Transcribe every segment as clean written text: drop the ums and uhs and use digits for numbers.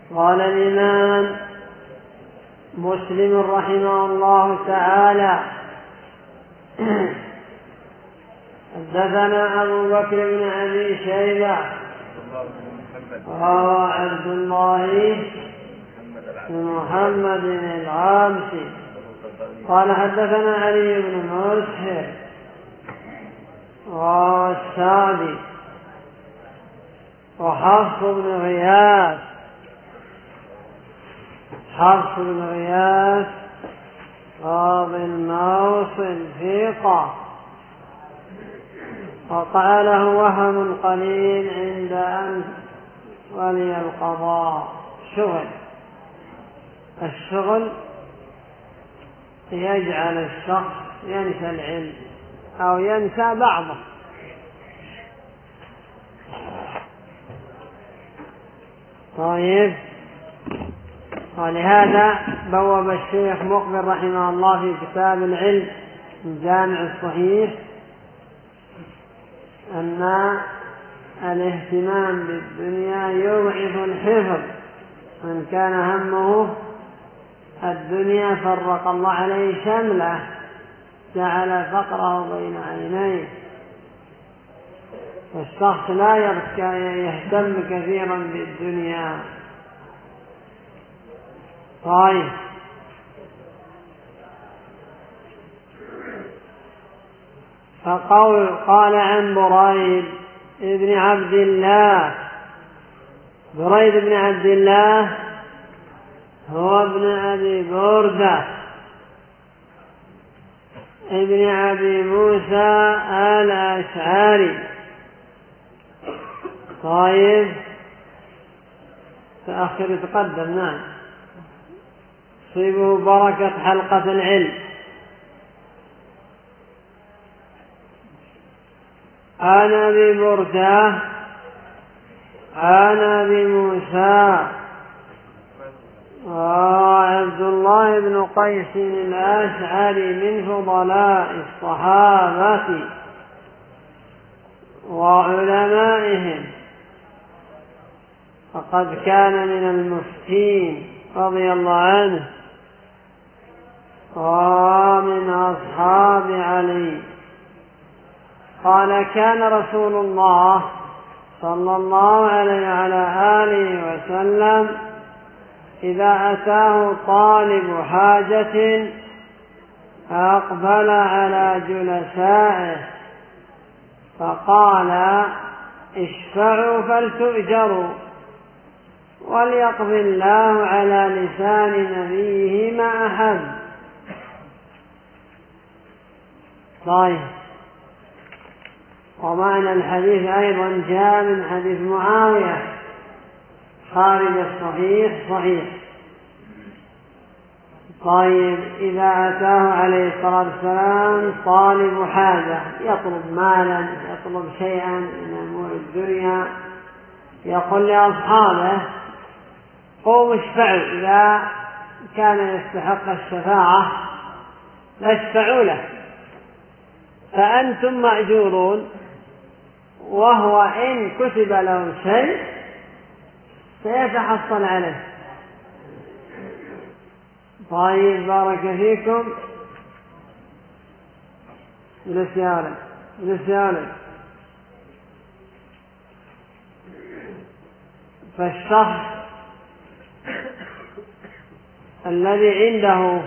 قال الإمام مسلم رحمه الله تعالى: حدثنا أبو بكر بن أبي شيبة عبد الله بن محمد العامسي قال حدثنا علي بن مسهر والسعدي وحفص بن غياث قاضي الموصل ثقة، وقع له وهم قليل عند أن ولي القضاء. الشغل يجعل الشخص ينسى العلم أو ينسى بعضه. طيب، ولهذا بوب الشيخ مقبل رحمه الله في كتاب العلم الجامع الصحيح أن الاهتمام بالدنيا يضعف الحفظ. من كان همه الدنيا فرق الله عليه شمله، جعل فقره بين عينيه. والشخص لا يهتم كثيرا بالدنيا. طيب، قال عن بريد بن عبد الله هو ابن أبي بردة ابن أبي موسى الأشعري. طيب، تأخر يتقدم. نعم، تصيبه بركة حلقة العلم. عن أبي بردة عن أبي موسى عبد الله بن قيس الأشعري من فضلاء الصحابة وعلمائهم، فقد كان من المفتين رضي الله عنه ومن أصحاب علي. قال: كان رسول الله صلى الله عليه وعلى آله وسلم إذا أتاه طالب حاجة أقبل على جلسائه فقال: اشفعوا فلتؤجروا، وليقضي الله على لسان نبيه ما أحب. طيب، ومعنى الحديث أيضا جاء من حديث معاوية خارج الصحيح صحيح. طيب، إذا أتاه عليه الصلاة والسلام طالب حاجة، يطلب مالا، يطلب شيئا من أمور الدنيا، يقول لأصحابه: قوموا اشفعوا. إذا كان يستحق الشفاعة فاشفعوا له، فأنتم مأجورون، وهو إن كتب له شيء سيتحصل عليه. طيب، بارك فيكم. رسالة. فالشخص الذي عنده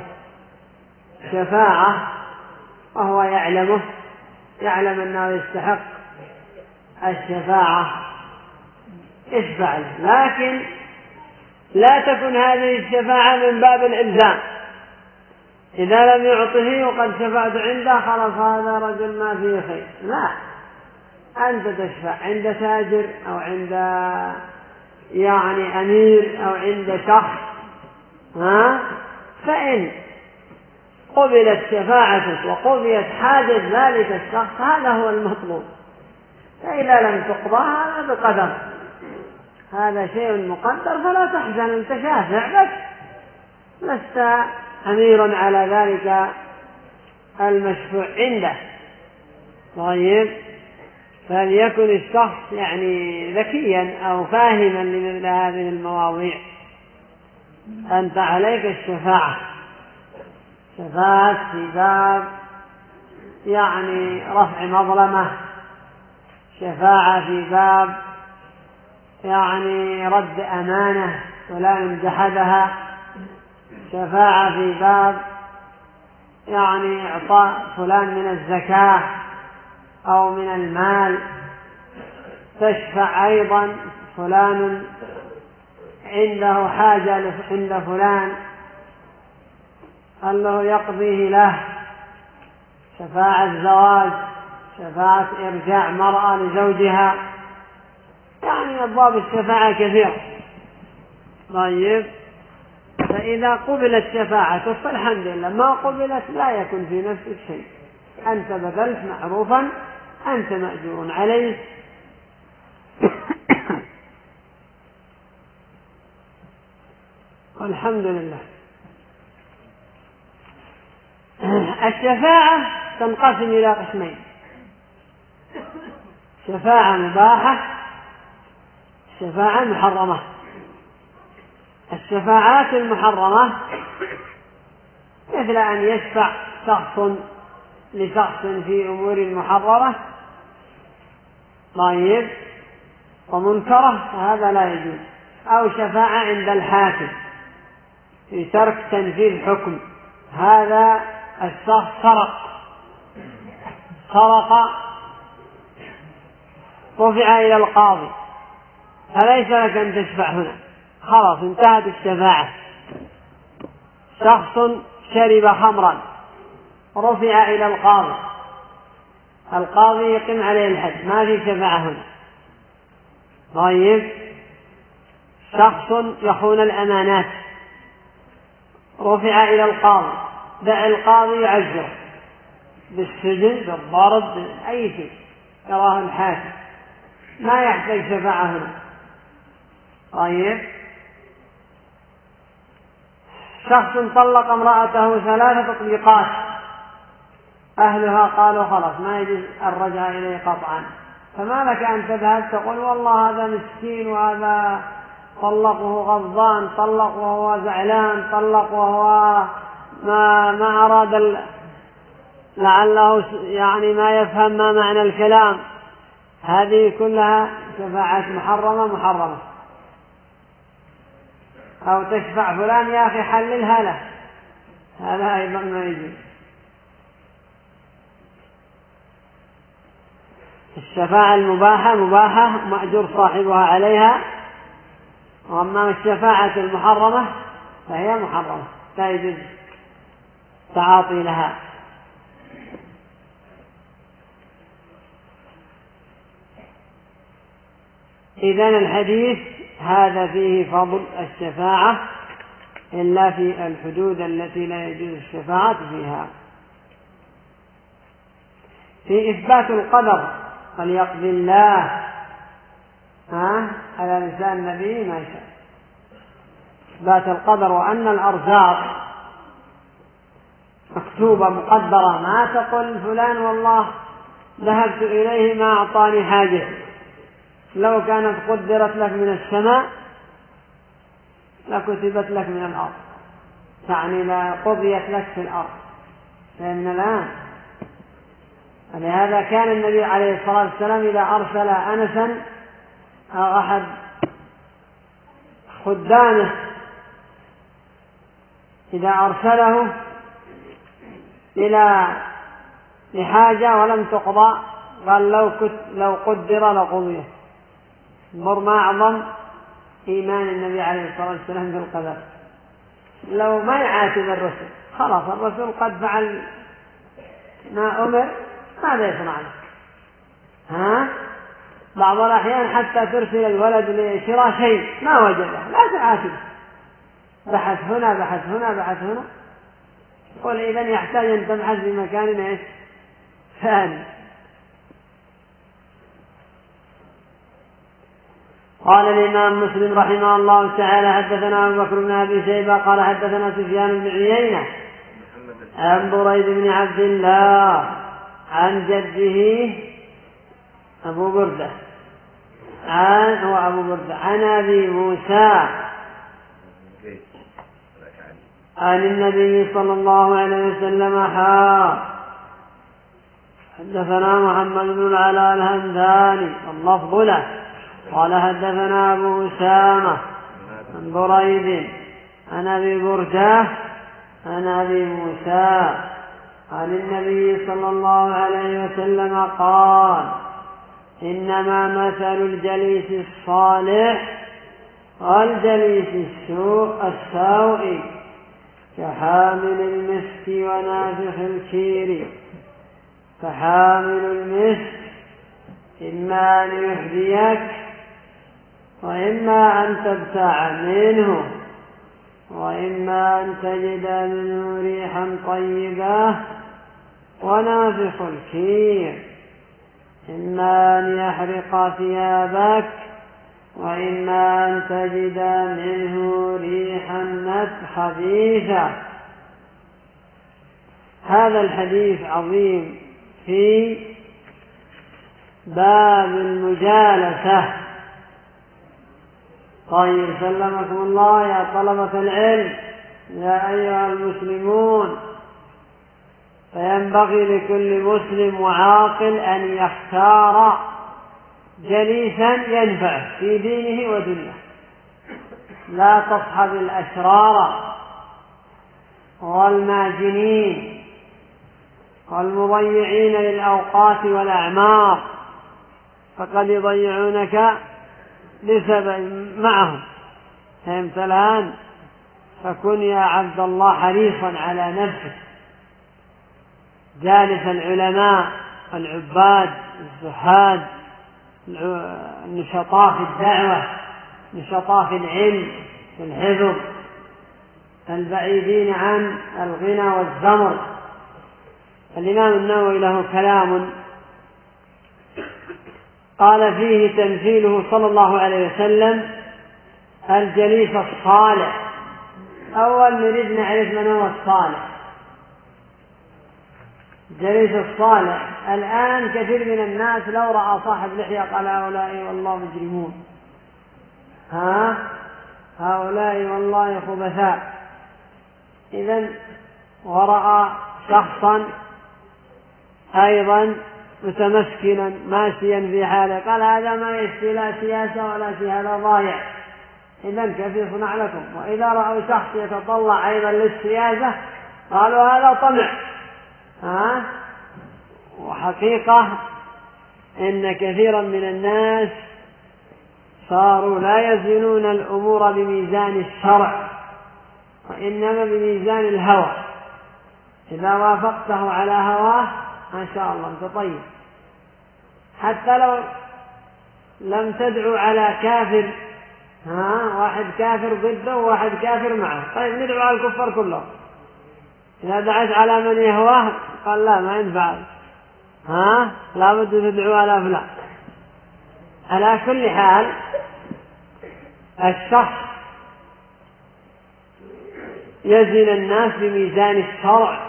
شفاعة وهو يعلم أنه يستحق الشفاعة اشفع له، لكن لا تكن هذه الشفاعة من باب الإلزام. إذا لم يعطه وقد شفعت عنده خلاص هذا رجل ما فيه خير. لا، أنت تشفع عند تاجر أو عند أمير أو عند شخص، فإن قبلت شفاعتك وقضيت حاجة ذلك الشخص هذا هو المطلوب. فإذا لم تقضى هذا بقدر، هذا شيء مقدر، فلا تحزن، أنت شافع بس لست أميرا على ذلك المشفوع عنده. طيب، فليكن الشخص ذكيا أو فاهما لمثل هذه المواضيع. أنت عليك الشفاعة، شفاعة في باب يعني رفع مظلمة، شفاعة في باب يعني رد أمانة فلان جحدها، شفاعة في باب يعني إعطاء فلان من الزكاة أو من المال، تشفع أيضا فلان عنده حاجة عند فلان قال له يقضيه له، شفاعة زواج، شفاعة إرجاع مرأة لزوجها، يعني أبواب الشفاعة كثيرة. طيب، فإذا قبلت شفاعتك فالحمد لله، ما قبلت لا يكن في نفسك شيء، أنت بذلت معروفا، أنت مأجور عليه. والحمد لله. الشفاعة تنقسم إلى قسمين: شفاعة مباحة، شفاعة محرمة. الشفاعات المحرمة مثل أن يشفع شخص لشخص في أمور محرمة طيب ومنكرة، فهذا لا يجوز. أو شفاعة عند الحاكم في ترك تنفيذ حكم، هذا الشخص سرق رفع إلى القاضي، فليس لك أن تشفع هنا، خلاص انتهت الشفاعة. شخص شرب خمرا رفع إلى القاضي، القاضي يقيم عليه الحد، ما في شفاعة هنا. طيب، شخص يخون الأمانات رفع إلى القاضي، دع القاضي يعذره بالسجن بالضرب بأي شيء يراه الحاكم، ما يحتاج شفاعة هنا. طيب، شخص طلق امرأته 3 تطليقات، أهلها قالوا خلاص ما يجوز الرجعة إليه قطعا، فما لك أن تذهب تقول والله هذا مسكين وهذا طلق وهو غضبان، طلق وهو زعلان، طلق وهو ما أراد لعله يعني ما يفهم ما معنى الكلام. هذه كلها شفاعات محرمة. أو تشفع فلان يا أخي حللها له، هذا أيضا ما يجوز. الشفاعة المباحة مباحة مأجور صاحبها عليها، وأما الشفاعة المحرمة فهي محرمة لا يجوز تعاطي لها. إذن الحديث هذا فيه فضل الشفاعة إلا في الحدود التي لا يجوز الشفاعة فيها. في إثبات القدر فليقضي الله على لسان النبي ما شاء، إثبات القدر وأن الأرزاق مكتوبة مقدرة، ما تقول فلان والله ذهبت إليه ما أعطاني حاجة، لو كانت قدرت لك من السماء لكتبت لك من الأرض، يعني لا قضيت لك في الأرض. فمن الآن لهذا كان النبي عليه الصلاة والسلام إذا أرسل أنسا أو أحد خدامه إذا أرسله إلى لحاجة ولم تقضى قال لو قدر لقضيه. انظر ما أعظم إيمان النبي عليه الصلاة والسلام بالقدر. لو ما يعاتب الرسل خلاص الرسول قد فعل ما أمر، ماذا يصنع له؟ بعض الأحيان حتى ترسل الولد لشراء شيء ما وجده لا تعاتب، بحث هنا قل إذن يحتاج أن تبحث في مكان ثاني. قال الإمام مسلم رحمه الله تعالى حدثنا أبو بكر بن أبي شيبة قال حدثنا سفيان بن عيينة عن بريد بن عبد الله عن جده أبو بردة عن أبي موسى عن النبي صلى الله عليه وسلم حدثنا محمد بن العلاء الهمداني واللفظ له قال حدثنا أبو أسامة عن بريد عن أبي برجة عن أبي موسى عن النبي صلى الله عليه وسلم قال إنما مثل الجليس الصالح والجليس السوء كحامل المسك ونافخ الكير. فحامل المسك إما أن يهديك وإما أن تبتاع منه وإما أن تجد منه ريحا طيبة. ونافخ الكير إما أن يحرق ثيابك وإما أن تجد منه ريحا خبيثة. هذا الحديث عظيم في باب المجالسة. طيب سلمكم الله يا طلبة العلم يا أيها المسلمون، فينبغي لكل مسلم وعاقل أن يختار جليسا ينفعه في دينه ودنياه. لا تصحب الأشرار والماجنين والمضيعين للأوقات والأعمار، فقد يضيعونك بسبب معهم. فهمت الآن؟ فكن يا عبد الله حريصا على نفسك، جالس العلماء العباد الزهاد النشطاء في الدعوة، نشطاء في العلم في الحفظ، البعيدين عن الغنى والزمر. الإمام النووي له كلام قال فيه تمثيله صلى الله عليه وسلم الجليس الصالح. أول نريد نعرف من هو الصالح. الجليس الصالح الآن كثير من الناس لو رأى صاحب لحية قال هؤلاء والله مجرمون، هؤلاء والله خبثاء. إذن ورأى شخصا أيضا متمسكنا ماشيا في حاله قال هذا ما يشتي لا سياسة ولا شيء، هذا ضايع. إذن كيف يصنع لكم؟ وإذا رأوا شخص يتطلع أيضا للسياسة قالوا هذا طمع. وحقيقة إن كثيرا من الناس صاروا لا يزنون الأمور بميزان الشرع وإنما بميزان الهوى. إذا وافقته على هواه ما شاء الله أنت طيب، حتى لو لم تدعو على كافر، واحد كافر ضده وواحد كافر معه، طيب ندعو على الكفار كلهم. إذا دعت على من يهواه قال لا ما ينفع، لا بد تدعو على فلان. على كل حال الشخص يزن الناس بميزان الشرع،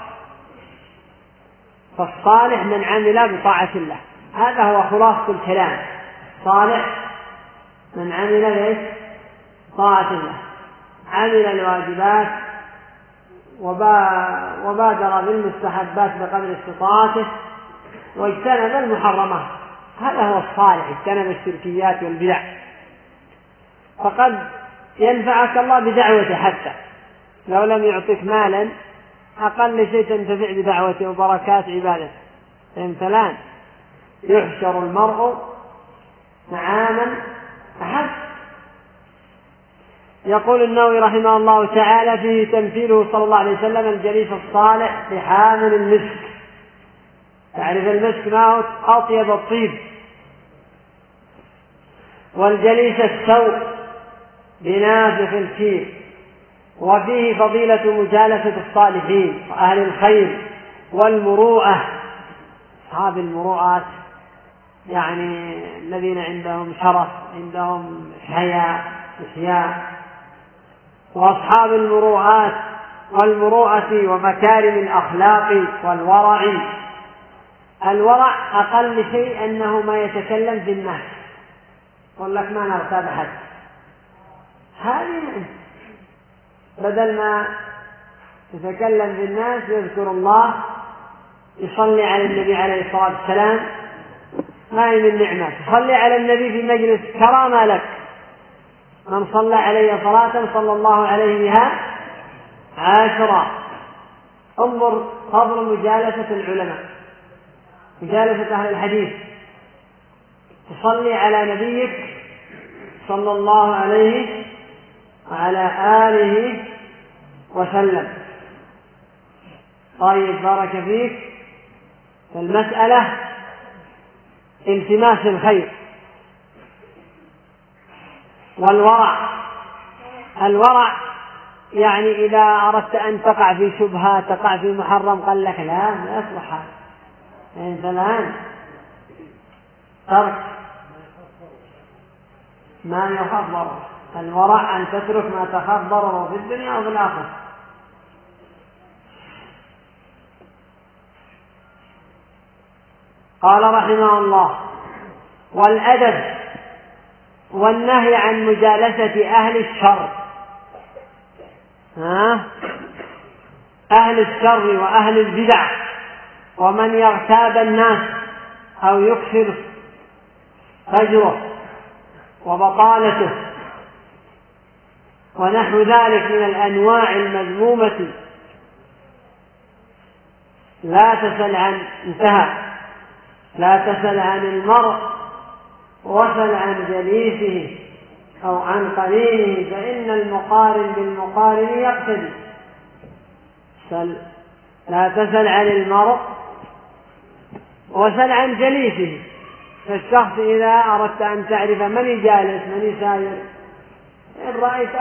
فالصالح من عمل بطاعة الله. هذا هو خلاصة الكلام. صالح من عمل بطاعة الله، عمل الواجبات وبادر بالمستحبات بقدر استطاعته واجتنب المحرمات. هذا هو الصالح، اجتنب الشركيات والبدع. فقد ينفعك الله بدعوته، حتى لو لم يعطيك مالا أقل شيء تنتفع بدعوته وبركات عبادته. فهمت الآن؟ يحشر المرء مع من أحب. يقول النووي رحمه الله تعالى فيه تمثيله صلى الله عليه وسلم الجليس الصالح بحامل المسك. تعرف المسك ما هو؟ أطيب الطيب. والجليس السوء بنافخ الكير. وفيه فضيلة مجالسة الصالحين وأهل الخير والمروءة. أصحاب المروءات يعني الذين عندهم شرف، عندهم حياء. وأصحاب المروءات والمروءة ومكارم الأخلاق والورع. الورع أقل شيء أنه ما يتكلم في الناس، يقول لك ما نغتاب حد. هذه بدل ما يتكلم بالناس يذكر الله يصلي على النبي عليه الصلاة والسلام، ما هي من نعمة. تصلي على النبي في مجلس كرامة لك، من صلى علي صلاة صلى الله عليه بها 10. انظر فضل مجالسة العلماء، مجالسة أهل الحديث، تصلي على نبيك صلى الله عليه وعلى آله وسلم. طيب بارك فيك. المسألة التماس الخير والورع. الورع يعني إذا أردت أن تقع في شبهة، تقع في محرم، قال لك لا، ما يصلح هذا، أنت الآن ترك ما يخاف ضرره. الورع أن تترك ما تخاف ضرره في الدنيا وفي الآخرة. قال رحمه الله: والأدب والنهي عن مجالسة أهل الشر. أهل الشر وأهل البدع ومن يغتاب الناس أو يكثر فجره وبطالته ونحو ذلك من الأنواع المذمومة. لا تسل عن المرء، وسل عن جليسه أو عن قرينه، فإن المقارن بالمقارن يقتدي. لا تسل عن المرء وسل عن جليسه. فالشخص إذا أردت أن تعرف من يجالس من يساير، إن رأيت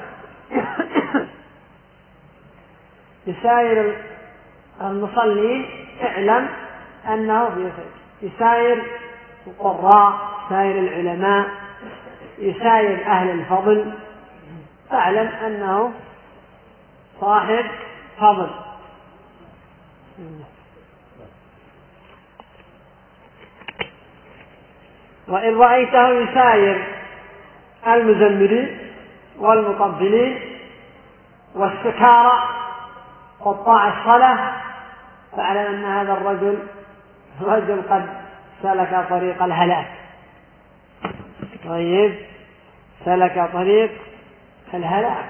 يساير المصلين اعلم أنه في خير. يساير القراء، يساير العلماء، يساير أهل الفضل، فاعلم أنه صاحب فضل. وإن رأيته يساير المزمرين والمطبلين والسكارى قطاع الصلاة، فاعلم أن هذا الرجل قد سلك طريق الهلاك. طيب، سلك طريق الهلاك.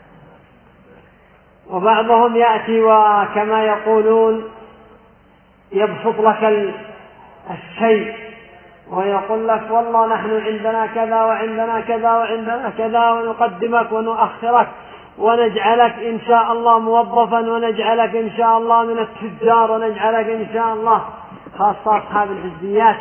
وبعضهم يأتي وكما يقولون يبسط لك الشيء ويقول لك والله نحن عندنا كذا وعندنا كذا وعندنا كذا، ونقدمك ونؤخرك ونجعلك إن شاء الله موظفا، ونجعلك إن شاء الله من التجار، ونجعلك إن شاء الله، خاصة أصحاب الحزبيات.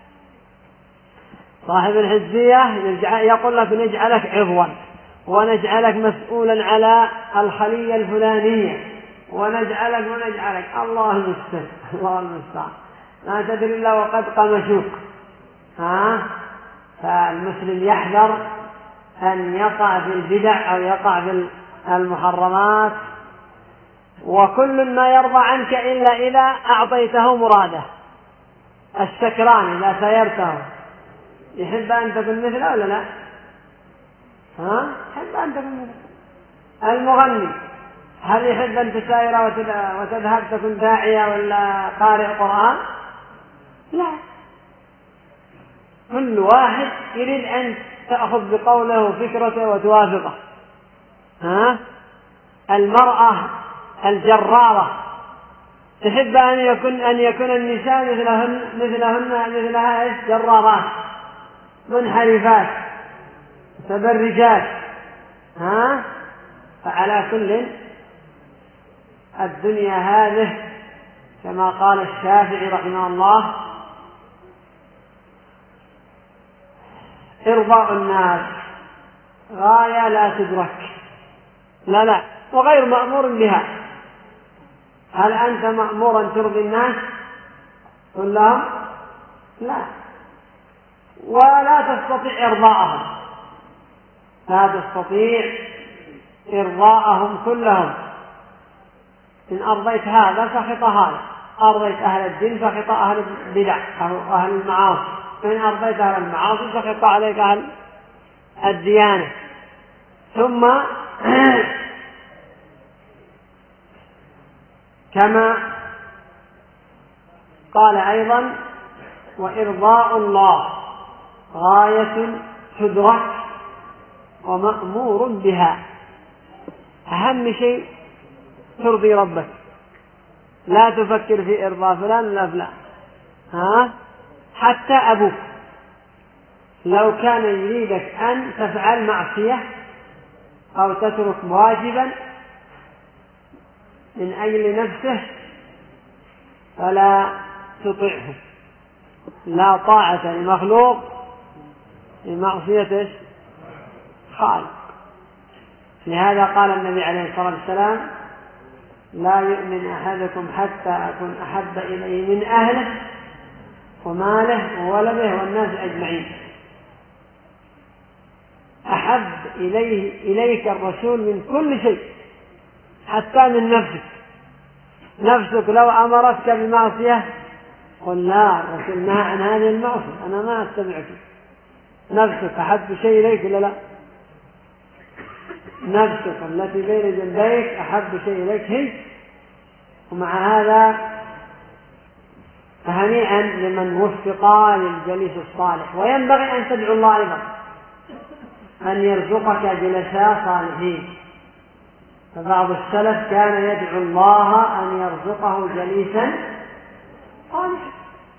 صاحب الحزبية يقول لك نجعلك عضوا، ونجعلك مسؤولا على الخلية الفلانية، ونجعلك الله المستعان، لا تدري إلا وقد قمشوك. فالمسلم يحذر أن يقع في البدع أو يقع في المحرمات. وكل ما يرضى عنك إلا إذا أعطيته مراده. السكران إذا سيرته يحب أن تكون مثله ولا لا؟ يحب أن تكون مثله. المغني هل يحب أن تساير وتذهب تكون داعية ولا قارئ قرآن؟ لا، كل واحد يريد أن تأخذ بقوله فكرته وتوافقه. المرأة الجرارة تحب أن يكون النساء مثلها جرارات منحرفات متبرجات. فعلى كل الدنيا هذه كما قال الشافعي رحمه الله: إرضاء الناس غاية لا تدرك. لا، وغير مأمور بها. هل أنت مأمور أن ترضي الناس كلهم؟ لا، ولا تستطيع إرضاءهم. لا تستطيع إرضاءهم كلهم. إن أرضيت هذا سخط هذا، أرضيت أهل الدين سخط أهل البدع أو أهل المعاصي، إن أرضيت أهل المعاصي سخط عليك أهل الديانة. ثم كما قال أيضا: وإرضاء الله غاية تدرك ومأمور بها. أهم شيء ترضي ربك، لا تفكر في إرضاء فلان ولا فلان. حتى أبوك لو كان يريدك أن تفعل معصية أو تترك واجبا من أجل نفسه فلا تطعه، لا طاعة لمخلوق لمعصية خالق. لهذا قال النبي عليه الصلاة والسلام: لا يؤمن أحدكم حتى أكون أحب إليه من أهله وماله وولده والناس أجمعين. أحب إليك الرسول من كل شيء، حتى من نفسك. نفسك لو أمرتك بمعصية قل لا، الرسول نهى عن هذه المعصية، أنا ما أتبعك. نفسك أحب شيء إليك ولا لا؟ نفسك التي بين جنبيك أحب شيء إليك هي. ومع هذا فهنيئا لمن وفق للجليس الصالح. وينبغي أن تدعو الله أيضا أن يرزقك جلساء صالحين. فبعض السلف كان يدعو الله أن يرزقه جليسا صالحا.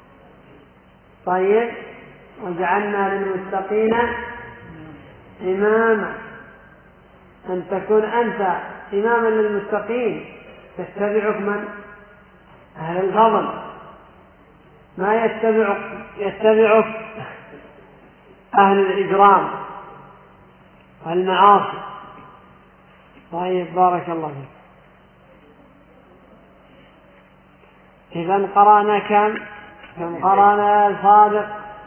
طيب، وجعلنا للمتقين إماما. أن تكون أنت إماما للمتقين، تتبعك من؟ أهل الفضل، ما يتبعك أهل الإجرام والمعاصي. طيب، بارك الله فيك. إذن قرأنا كم قرأنا الصادق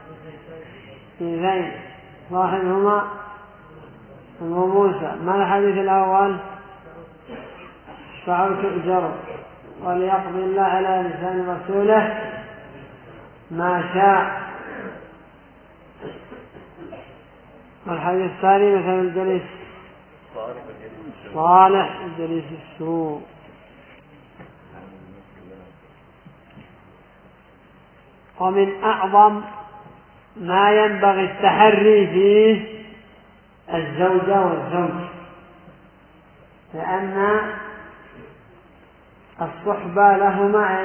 اثنين صاحبهما أبو موسى. ما الحديث الأول؟ اشفعوا تؤجروا وليقضي الله على لسان رسوله ما شاء. والحديث الثاني مثل الجليس صالح الجليس السوء. ومن أعظم ما ينبغي التحري فيه الزوجة والزوج، لأن الصحبة لهما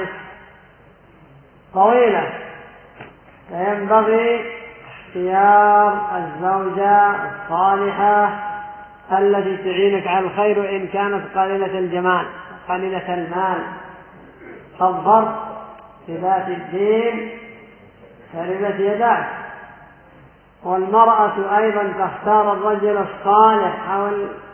طويلة، فينبغي اختيار الزوجة الصالحة التي تعينك على الخير وإن كانت قليلة الجمال قليلة المال. فالضر بذات الدين تربت يداك. والمرأة أيضا تختار الرجل الصالح أو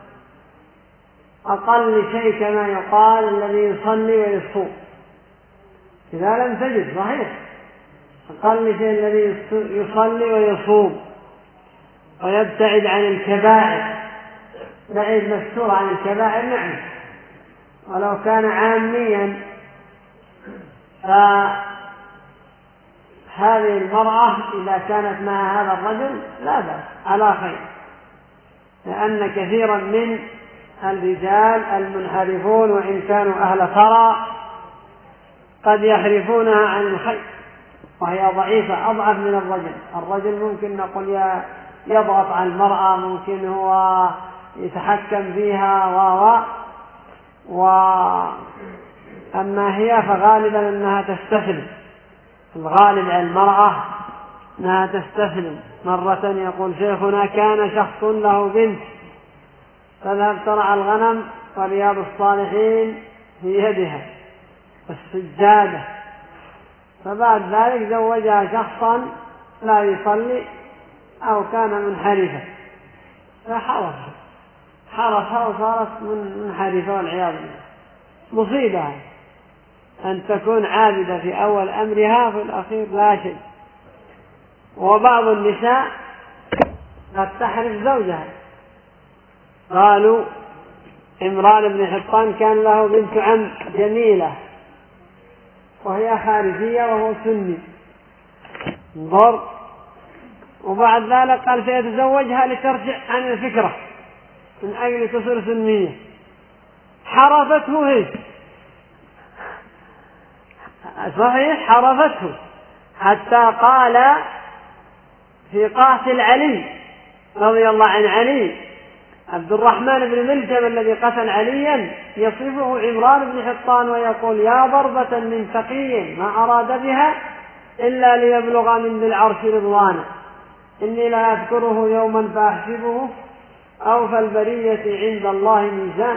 أقل شيء كما يقال الذي يصلي ويصوم. إذا لم تجد صحيح أقل شيء الذي يصلي ويصوم ويبتعد عن الكبائر. بعيد مستور عن الكبائر نعم، ولو كان عاميا فهذه المرأة إذا كانت مع هذا الرجل لا بأس على خير، لأن كثيرا من الرجال المنحرفون وإن كانوا أهل ثرى قد يحرفونها عن الخير وهي ضعيفة أضعف من الرجل. الرجل ممكن نقول يضغط على المرأة، ممكن هو يتحكم فيها أما هي فغالبا أنها تستسلم. الغالب على المرأة أنها تستسلم. مرة يقول شيخنا: كان شخص له بنت تذهب ترعى الغنم ورياض الصالحين في يدها السجادة، فبعد ذلك زوجها شخصا لا يصلي أو كان منحرفا فحرفها وصارت منحرفة والعياذ بالله. مصيبة أن تكون عابدة في أول أمرها في الأخير لا شيء. وبعض النساء قد تحرف زوجها. قالوا عمران بن حطان كان له بنت عم جميلة وهي خارجية وهو سني انظر، وبعد ذلك قال سيتزوجها لترجع عن الفكرة من أجل تصير سنية. حرفته هي صحيح حرفته، حتى قال في قاتل علي رضي الله عن علي، عبد الرحمن بن ملجم الذي قتل عليا يصفه عمران بن حطان ويقول: يا ضربة من تقي ما أراد بها إلا ليبلغ من ذي العرش رضوانه، إني لا أذكره يوما فأحسبه أوفى البرية عند الله ميزان.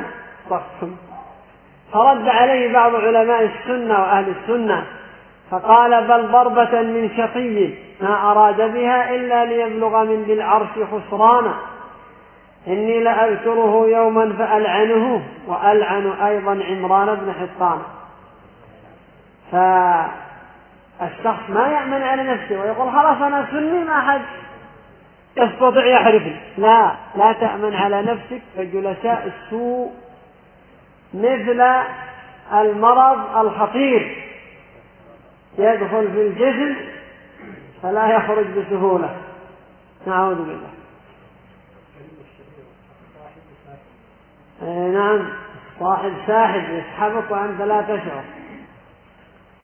فرد عليه بعض علماء السنة وأهل السنة فقال: بل ضربة من شقي ما أراد بها إلا ليبلغ من ذي العرش خسرانا، إني لأذكره يوما فألعنه وألعن أيضا عمران بن حطان. فالشخص ما يأمن على نفسه ويقول: خلاص أنا سني ما أحد يستطيع يحرفني. لا تأمن على نفسك، فجلساء السوء مثل المرض الخطير يدخل في الجسم فلا يخرج بسهولة. نعوذ بالله. نعم، صاحب ساحب يسحبك وأنت لا تشعر.